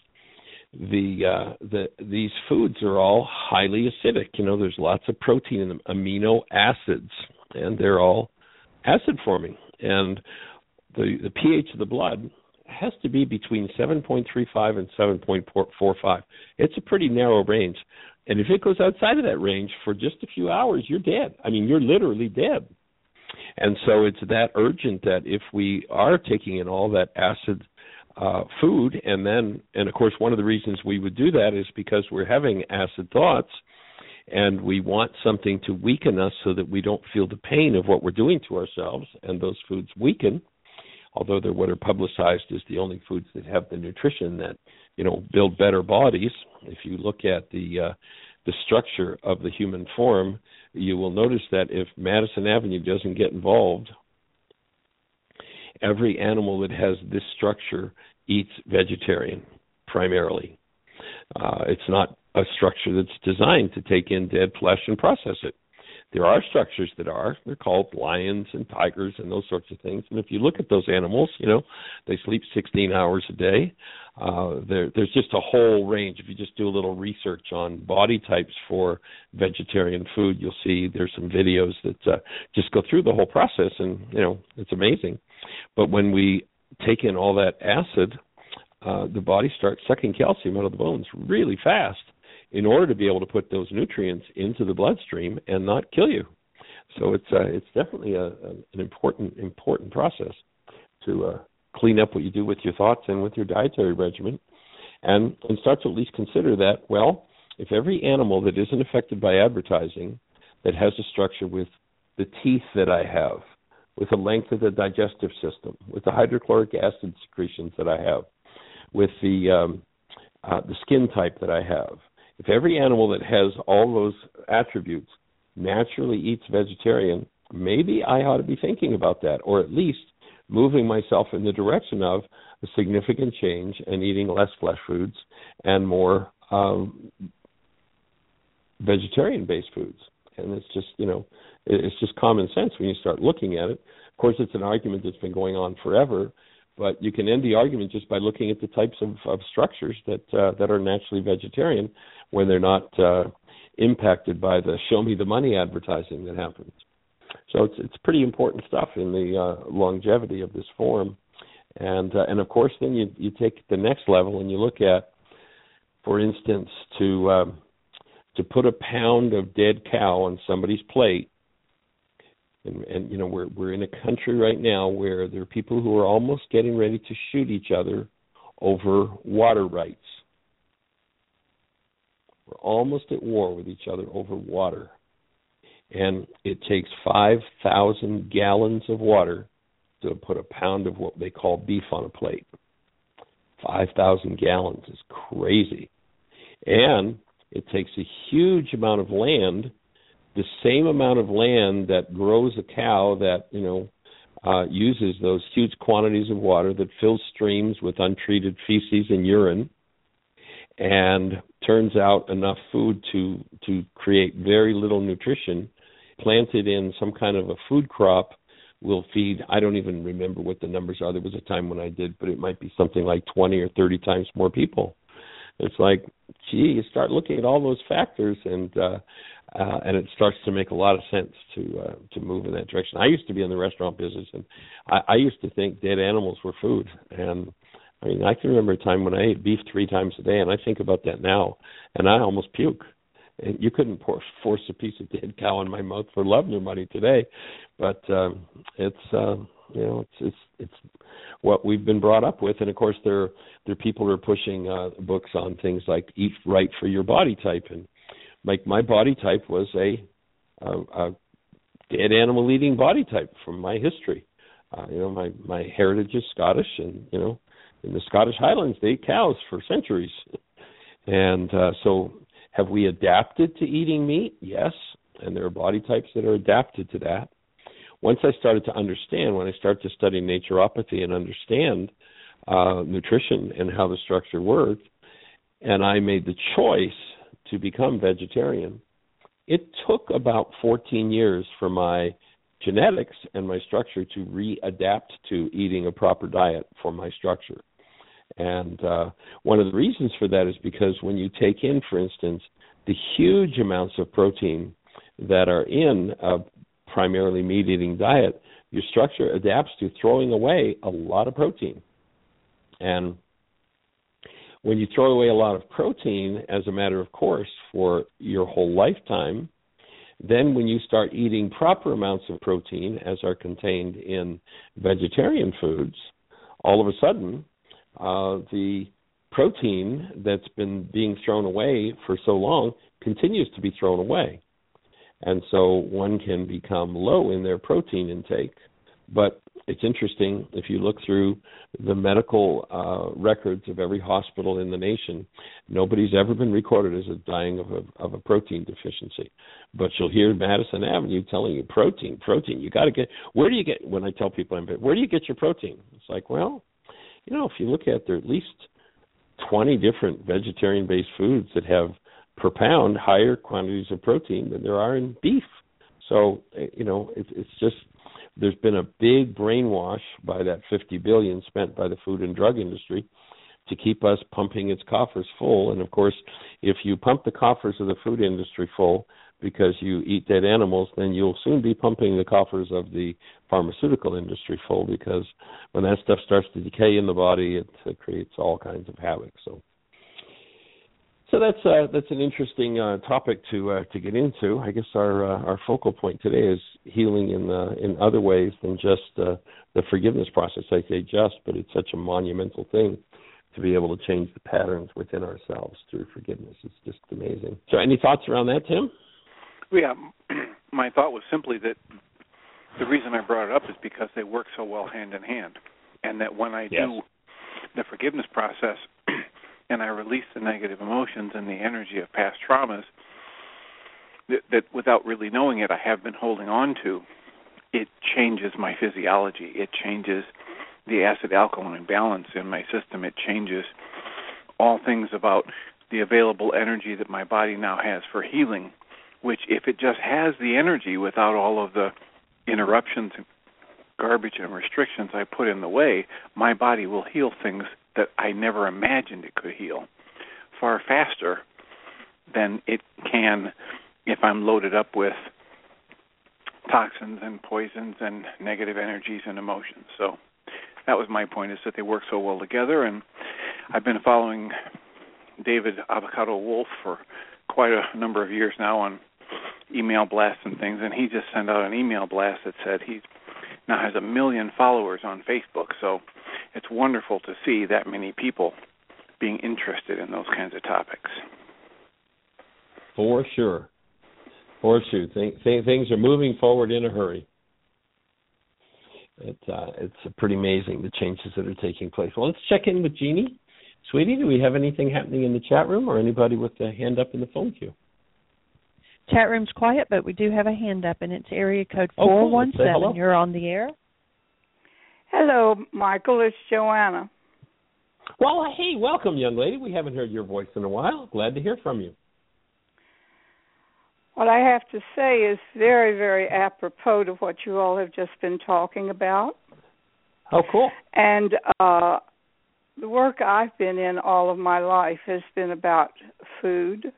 these foods are all highly acidic. There's lots of protein in them, amino acids, and they're all acid forming. And the pH of the blood has to be between 7.35 and 7.45. It's a pretty narrow range. And if it goes outside of that range for just a few hours, you're dead. You're literally dead. And so it's that urgent that if we are taking in all that acid food, and of course one of the reasons we would do that is because we're having acid thoughts, and we want something to weaken us so that we don't feel the pain of what we're doing to ourselves, and those foods weaken. although they're what are publicized as the only foods that have the nutrition that, build better bodies. If you look at the structure of the human form, you will notice that if Madison Avenue doesn't get involved, every animal that has this structure eats vegetarian primarily. It's not a structure that's designed to take in dead flesh and process it. There are structures that are. They're called lions and tigers and those sorts of things. And if you look at those animals, they sleep 16 hours a day. There's just a whole range. If you just do a little research on body types for vegetarian food, you'll see there's some videos that just go through the whole process, and, it's amazing. But when we take in all that acid, the body starts sucking calcium out of the bones really fast in order to be able to put those nutrients into the bloodstream and not kill you. So it's definitely an important process to clean up what you do with your thoughts and with your dietary regimen, and start to at least consider that, well, if every animal that isn't affected by advertising, that has a structure with the teeth that I have, with the length of the digestive system, with the hydrochloric acid secretions that I have, with the skin type that I have, if every animal that has all those attributes naturally eats vegetarian, maybe I ought to be thinking about that, or at least moving myself in the direction of a significant change and eating less flesh foods and more vegetarian-based foods. And it's just, it's just common sense when you start looking at it. Of course, it's an argument that's been going on forever, but you can end the argument just by looking at the types of structures that are naturally vegetarian when they're not impacted by the show me the money advertising that happens. So it's pretty important stuff in the longevity of this form. And of course, then you take the next level and you look at, for instance, to put a pound of dead cow on somebody's plate. And we're in a country right now where there are people who are almost getting ready to shoot each other over water rights. We're almost at war with each other over water. And it takes 5,000 gallons of water to put a pound of what they call beef on a plate. 5,000 gallons is crazy. And it takes a huge amount of land, the same amount of land that grows a cow that, uses those huge quantities of water, that fills streams with untreated feces and urine, and turns out enough food to create very little nutrition, planted in some kind of a food crop, will feed, I don't even remember what the numbers are. There was a time when I did, but it might be something like 20 or 30 times more people. It's like, gee, you start looking at all those factors, and it starts to make a lot of sense to move in that direction. I used to be in the restaurant business, and I used to think dead animals were food. And I mean, I can remember a time when I ate beef 3 times a day, and I think about that now, and I almost puke. And you couldn't force a piece of dead cow in my mouth for love nor money today, but it's what we've been brought up with. And of course, there are people who are pushing books on things like Eat Right for Your Body Type, and like my body type was a dead animal eating body type from my history. My heritage is Scottish, and in the Scottish Highlands they ate cows for centuries, and so. Have we adapted to eating meat? Yes, and there are body types that are adapted to that. Once I started to understand, when I started to study naturopathy and understand nutrition and how the structure worked, and I made the choice to become vegetarian, it took about 14 years for my genetics and my structure to readapt to eating a proper diet for my structure. And one of the reasons for that is because when you take in, for instance, the huge amounts of protein that are in a primarily meat-eating diet, your structure adapts to throwing away a lot of protein. And when you throw away a lot of protein as a matter of course for your whole lifetime, then when you start eating proper amounts of protein as are contained in vegetarian foods, all of a sudden, the protein that's been being thrown away for so long continues to be thrown away. And so one can become low in their protein intake. But it's interesting, if you look through the medical records of every hospital in the nation, nobody's ever been recorded as dying of a protein deficiency. But you'll hear Madison Avenue telling you, protein, you got to get, where do you get, when I tell people, where do you get your protein? It's like, well, if you look at, there are at least 20 different vegetarian-based foods that have per pound higher quantities of protein than there are in beef. So, it's just, there's been a big brainwash by that $50 billion spent by the food and drug industry to keep us pumping its coffers full. And of course, if you pump the coffers of the food industry full because you eat dead animals, then you'll soon be pumping the coffers of the pharmaceutical industry full, because when that stuff starts to decay in the body, it creates all kinds of havoc. So that's an interesting topic to get into. I guess our focal point today is healing in other ways than just the forgiveness process. I say just, but it's such a monumental thing to be able to change the patterns within ourselves through forgiveness. It's just amazing. So any thoughts around that, Tim? Yeah, my thought was simply that the reason I brought it up is because they work so well hand in hand, and that when I do the forgiveness process and I release the negative emotions and the energy of past traumas that without really knowing it I have been holding on to, it changes my physiology. It changes the acid-alkaline balance in my system. It changes all things about the available energy that my body now has for healing, which if it just has the energy without all of the interruptions, garbage, and restrictions I put in the way, my body will heal things that I never imagined it could heal far faster than it can if I'm loaded up with toxins and poisons and negative energies and emotions. So that was my point, is that they work so well together. And I've been following David Avocado Wolf for quite a number of years now on email blasts and things, and he just sent out an email blast that said he now has 1 million followers on Facebook. So it's wonderful to see that many people being interested in those kinds of topics. For sure. Things are moving forward in a hurry. It's pretty amazing, the changes that are taking place. Well, let's check in with Jeannie. Sweetie, do we have anything happening in the chat room or anybody with a hand up in the phone queue? Chat room's quiet, but we do have a hand up, and it's area code 417. Cool. You're on the air. Hello, Michael. It's Joanna. Well, hey, welcome, young lady. We haven't heard your voice in a while. Glad to hear from you. What I have to say is very, very apropos to what you all have just been talking about. Oh, cool. And the work I've been in all of my life has been about food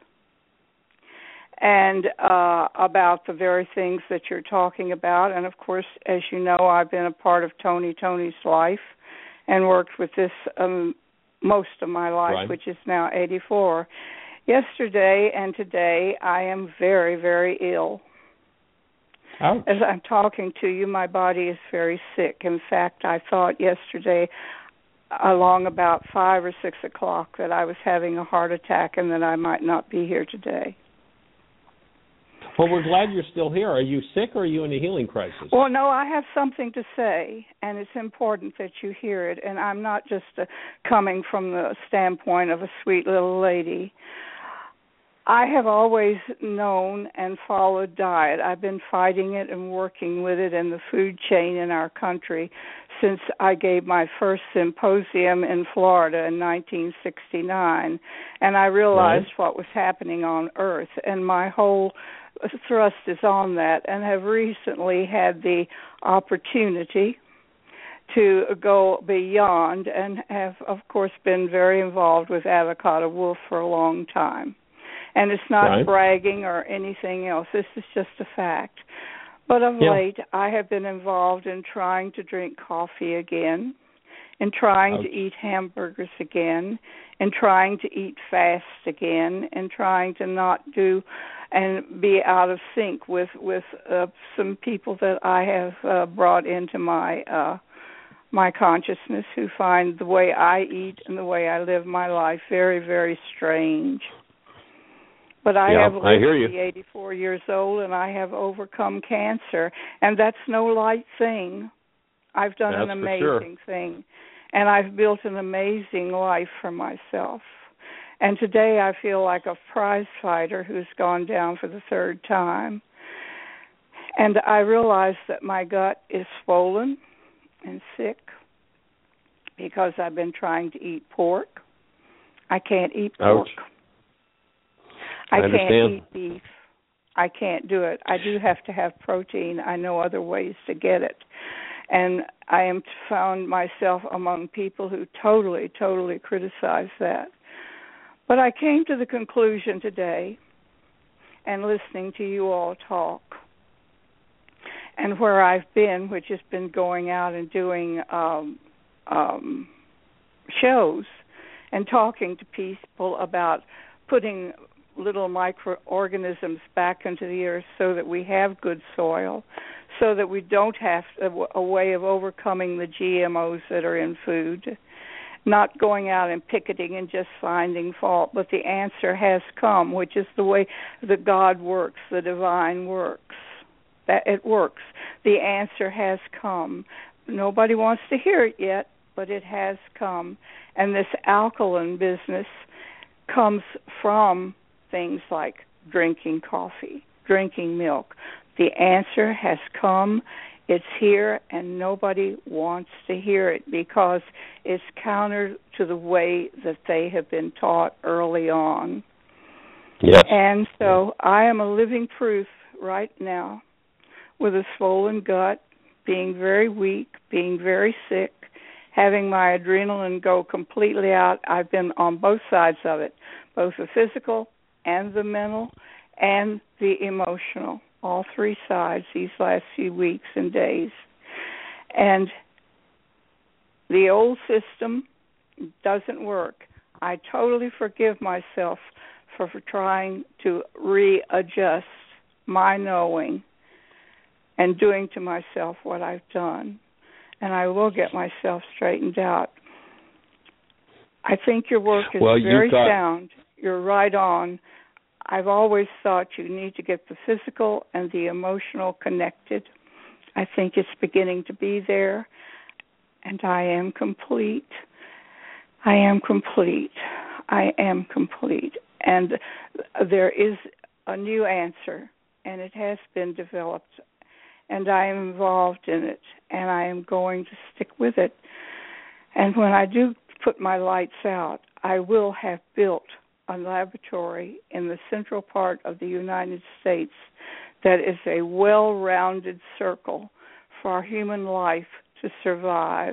and about the very things that you're talking about. And, of course, as you know, I've been a part of Tony's life and worked with this most of my life, right, which is now 84. Yesterday and today, I am very, very ill. Ouch. As I'm talking to you, my body is very sick. In fact, I thought yesterday along about 5 or 6 o'clock that I was having a heart attack and that I might not be here today. Well, we're glad you're still here. Are you sick or are you in a healing crisis? Well, no, I have something to say, and it's important that you hear it. And I'm not just coming from the standpoint of a sweet little lady. I have always known and followed diet. I've been fighting it and working with it in the food chain in our country since I gave my first symposium in Florida in 1969. And I realized what was happening on Earth, and my whole thrust is on that, and have recently had the opportunity to go beyond and have, of course, been very involved with Avocado Wolf for a long time. And it's not bragging or anything else. This is just a fact. But of late, I have been involved in trying to drink coffee again, in trying to eat hamburgers again, in trying to eat fast again, and trying to not do and be out of sync with some people that I have brought into my my consciousness, who find the way I eat and the way I live my life very, very strange. But I have lived to be 84 years old, and I have overcome cancer, and that's no light thing. I've done That's an amazing thing, and I've built an amazing life for myself. And today I feel like a prize fighter who's gone down for the third time. And I realize that my gut is swollen and sick because I've been trying to eat pork. I can't eat pork. Ouch. I understand. can't eat beef. I can't do it. I do have to have protein. I know other ways to get it. And I am found myself among people who totally criticize that. But I came to the conclusion today, and listening to you all talk, and where I've been, which has been going out and doing shows and talking to people about putting little microorganisms back into the earth so that we have good soil, so that we don't have a way of overcoming the GMOs that are in food, not going out and picketing and just finding fault. But the answer has come, which is the way that God works, the divine works. That it works. The answer has come. Nobody wants to hear it yet, but it has come. And this alkaline business comes from things like drinking coffee, drinking milk. The answer has come. It's here, and nobody wants to hear it because it's counter to the way that they have been taught early on. Yes. And so I am a living proof right now with a swollen gut, being very weak, being very sick, having my adrenaline go completely out. I've been on both sides of it, both the physical and the mental and the emotional, all three sides these last few weeks and days. And the old system doesn't work. I totally forgive myself for trying to readjust my knowing and doing to myself what I've done. And I will get myself straightened out. I think your work is very sound. You're right on. I've always thought you need to get the physical and the emotional connected. I think it's beginning to be there. And I am complete. I am complete. I am complete. And there is a new answer, and it has been developed. And I am involved in it, and I am going to stick with it. And when I do put my lights out, I will have built a laboratory in the central part of the United States that is a well-rounded circle for our human life to survive.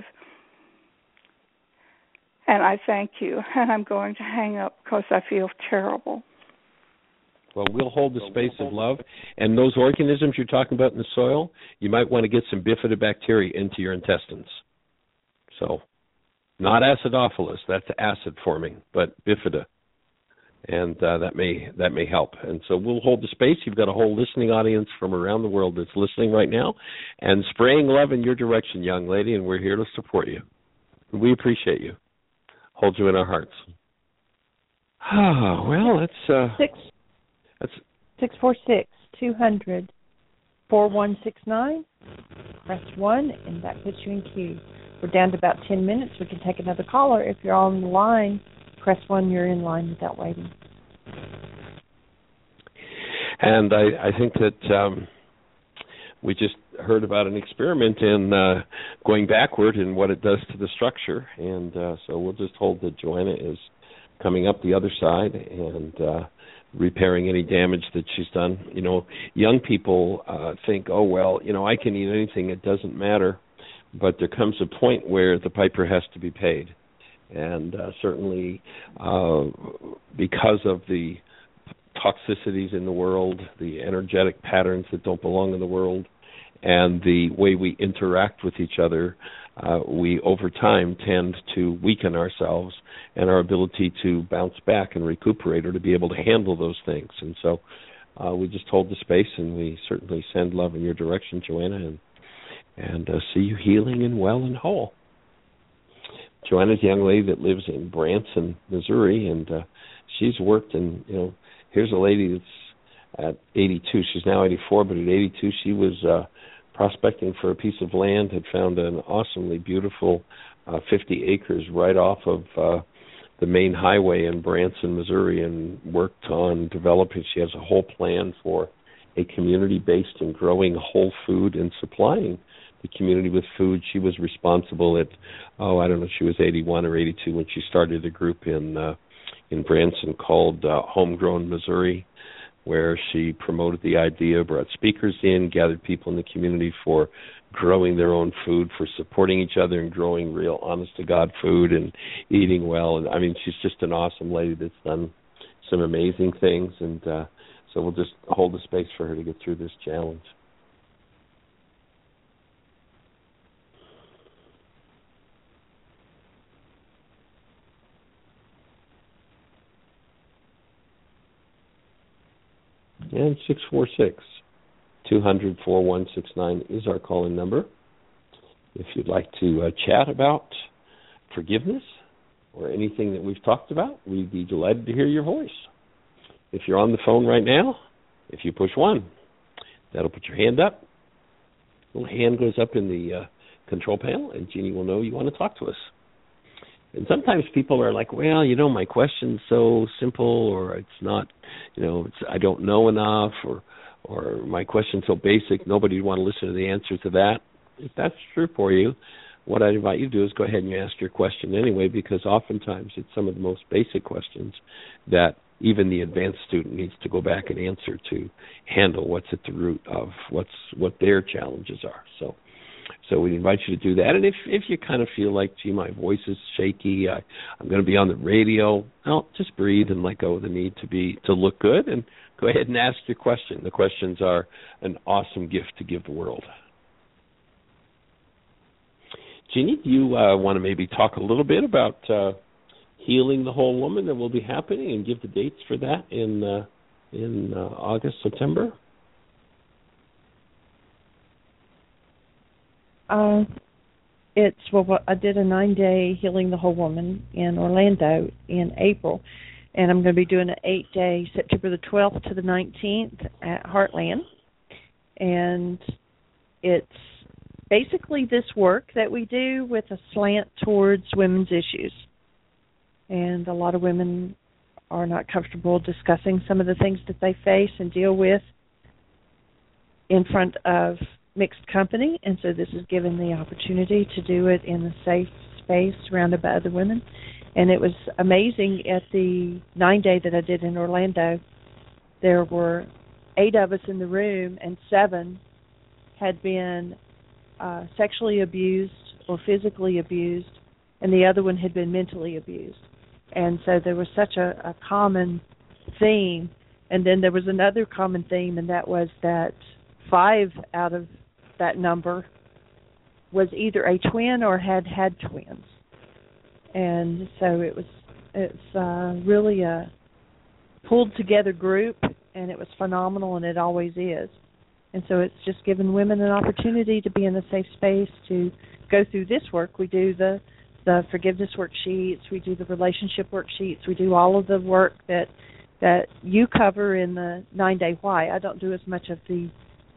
And I thank you, and I'm going to hang up because I feel terrible. Well, we'll hold the space of love. And those organisms you're talking about in the soil, you might want to get some bifidobacteria into your intestines. So, not acidophilus, that's acid forming, but bifida. And that may help. And so we'll hold the space. You've got a whole listening audience from around the world that's listening right now and spraying love in your direction, young lady, and we're here to support you. We appreciate you. Hold you in our hearts. Well, that's 646-200-4169. Press 1, and that puts you in queue. We're down to about 10 minutes. We can take another caller. If you're on the line, press 1. You're in line without waiting. And I think that we just heard about an experiment in going backward and what it does to the structure. And so we'll just hold that Joanna is coming up the other side and repairing any damage that she's done. You know, young people think, oh, well, you know, I can eat anything. It doesn't matter. But there comes a point where the piper has to be paid. And certainly because of the toxicities in the world, the energetic patterns that don't belong in the world, and the way we interact with each other, we over time tend to weaken ourselves and our ability to bounce back and recuperate or to be able to handle those things. And so we just hold the space, and we certainly send love in your direction, Joanna, and see you healing and well and whole. Joanna's a young lady that lives in Branson, Missouri, and she's worked in, you know, here's a lady that's at 82. She's now 84, but at 82 she was prospecting for a piece of land, had found an awesomely beautiful 50 acres right off of the main highway in Branson, Missouri, and worked on developing. She has a whole plan for a community based in growing whole food and supplying the community with food. She was responsible at, she was 81 or 82 when she started a group in Branson called Homegrown Missouri, where she promoted the idea, brought speakers in, gathered people in the community for growing their own food, for supporting each other and growing real honest-to-God food and eating well. And I mean, she's just an awesome lady that's done some amazing things. And so we'll just hold the space for her to get through this challenge. And 646-200-4169 is our call-in number. If you'd like to chat about forgiveness or anything that we've talked about, we'd be delighted to hear your voice. If you're on the phone right now, if you push 1, that'll put your hand up. A little hand goes up in the control panel, and Jeannie will know you want to talk to us. And sometimes people are like, well, my question's so simple, or it's not, I don't know enough, or my question's so basic, nobody would want to listen to the answer to that. If that's true for you, what I invite you to do is go ahead and you ask your question anyway, because oftentimes it's some of the most basic questions that even the advanced student needs to go back and answer to handle what's at the root of what their challenges are. So we invite you to do that. And if you kind of feel like, gee, my voice is shaky, I'm going to be on the radio, well, just breathe and let go of the need to look good, and go ahead and ask your question. The questions are an awesome gift to give the world. Jeannie, do you want to maybe talk a little bit about Healing the Whole Woman that will be happening and give the dates for that in August, September? I did a 9-day Healing the Whole Woman in Orlando in April, and I'm going to be doing an 8-day September the 12th to the 19th at Heartland. And it's basically this work that we do with a slant towards women's issues. And a lot of women are not comfortable discussing some of the things that they face and deal with in front of mixed company, and so this is given the opportunity to do it in a safe space surrounded by other women. And it was amazing at the 9-day that I did in Orlando. There were 8 of us in the room, and 7 had been sexually abused or physically abused, and the other one had been mentally abused. And so there was such a common theme. And then there was another common theme, and that was that 5 out of that number was either a twin or had twins. And so it's really a pulled together group, and it was phenomenal, and it always is. And so it's just given women an opportunity to be in a safe space to go through this work. We do the forgiveness worksheets, we do the relationship worksheets, we do all of the work that you cover in the 9-day why. I don't do as much of the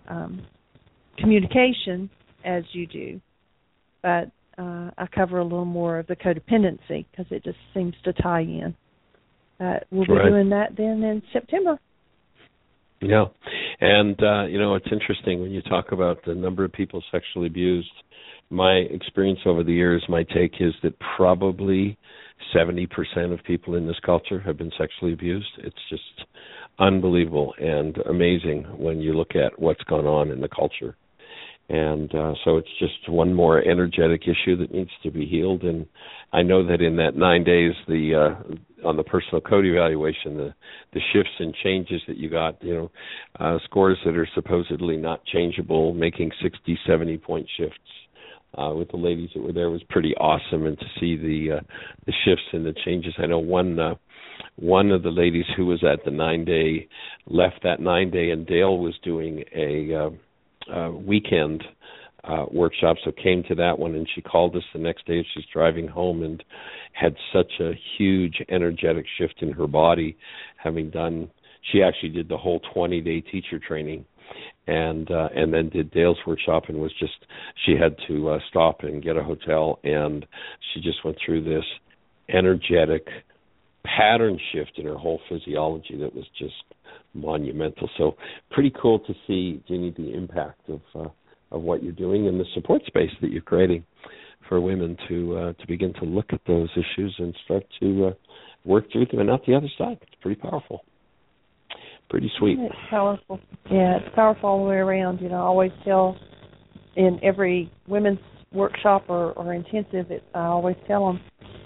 communication as you do, but I cover a little more of the codependency because it just seems to tie in. We'll be doing that then in September. Yeah, and it's interesting when you talk about the number of people sexually abused. My experience over the years, my take is that probably 70% of people in this culture have been sexually abused. It's just unbelievable and amazing when you look at what's gone on in the culture. And so it's just one more energetic issue that needs to be healed. And I know that in that 9 days, on the personal code evaluation, the shifts and changes that you got, scores that are supposedly not changeable, making 60, 70-point shifts with the ladies that were there was pretty awesome. And to see the shifts and the changes. I know one of the ladies who was at the 9-day left that 9-day, and Dale was doing a weekend workshop, so came to that one, and she called us the next day. She's driving home and had such a huge energetic shift in her body, she actually did the whole 20-day teacher training, and then did Dale's workshop, and she had to stop and get a hotel, and she just went through this energetic pattern shift in her whole physiology that was just monumental. So pretty cool to see, Jeannie, the impact of what you're doing and the support space that you're creating for women to begin to look at those issues and start to work through them and out the other side. It's pretty powerful. Pretty sweet. It's powerful. Yeah, it's powerful all the way around. I always tell in every women's workshop or intensive, I always tell them,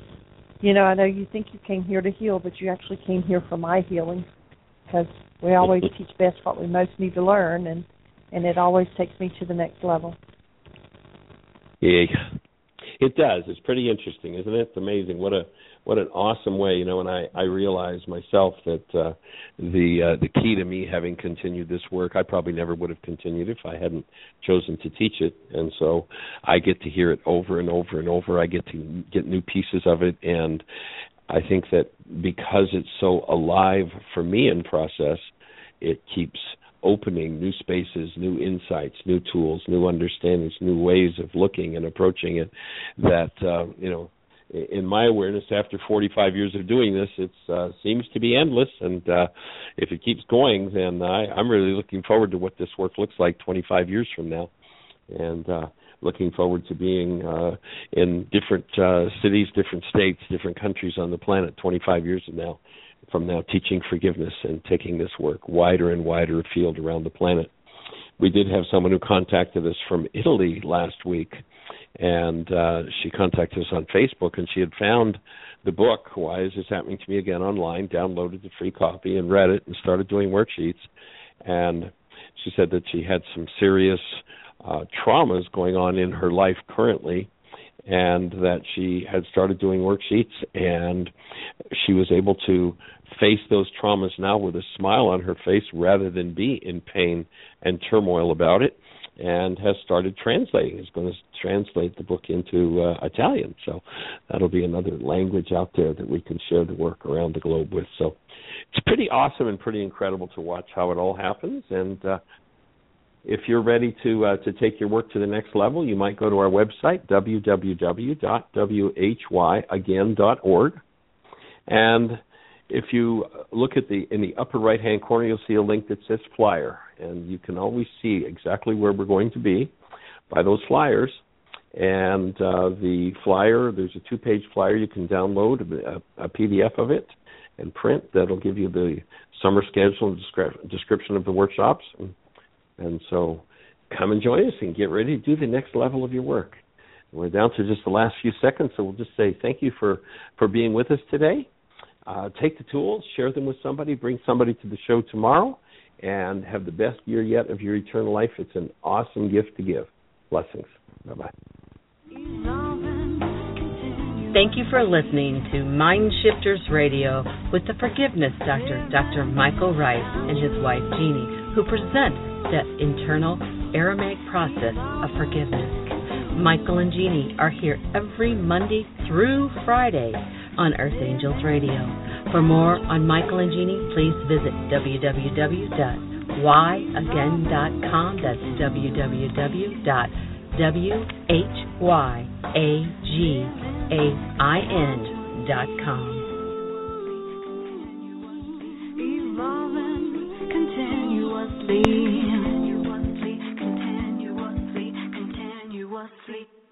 I know you think you came here to heal, but you actually came here for my healing, because we always teach best what we most need to learn, and it always takes me to the next level. Yeah, it does. It's pretty interesting, isn't it? It's amazing. What an awesome way, and I realize myself that the key to me having continued this work, I probably never would have continued if I hadn't chosen to teach it. And so I get to hear it over and over and over. I get to get new pieces of it, and I think that because it's so alive for me in process, it keeps opening new spaces, new insights, new tools, new understandings, new ways of looking and approaching it that, in my awareness, after 45 years of doing this, it seems to be endless. And if it keeps going, then I'm really looking forward to what this work looks like 25 years from now. And looking forward to being in different cities, different states, different countries on the planet 25 years from now, teaching forgiveness and taking this work wider and wider afield around the planet. We did have someone who contacted us from Italy last week, and she contacted us on Facebook, and she had found the book, Why Is This Happening to Me Again, online, downloaded the free copy and read it and started doing worksheets. And she said that she had some serious traumas going on in her life currently, and that she had started doing worksheets, and she was able to face those traumas now with a smile on her face rather than be in pain and turmoil about it, and has started translating. Is going to translate the book into Italian, so that'll be another language out there that we can share the work around the globe with. So it's pretty awesome and pretty incredible to watch how it all happens. And if you're ready to take your work to the next level, you might go to our website, www.whyagain.org. And if you look in the upper right-hand corner, you'll see a link that says flyer. And you can always see exactly where we're going to be by those flyers. And the flyer, there's a 2-page flyer. You can download a PDF of it and print. That'll give you the summer schedule and description of the workshops. And so come and join us and get ready to do the next level of your work. We're down to just the last few seconds, so we'll just say thank you for being with us today. Take the tools, share them with somebody, bring somebody to the show tomorrow, and have the best year yet of your eternal life. It's an awesome gift to give. Blessings. Bye-bye. Thank you for listening to Mind Shifters Radio with the Forgiveness Doctor, Dr. Michael Rice, and his wife, Jeannie, who present the internal Aramaic process of forgiveness. Michael and Jeannie are here every Monday through Friday on Earth Angels Radio. For more on Michael and Jeannie, please visit www.whyagain.com. That's www.whyagain.com. Evolving continuously. Continuously.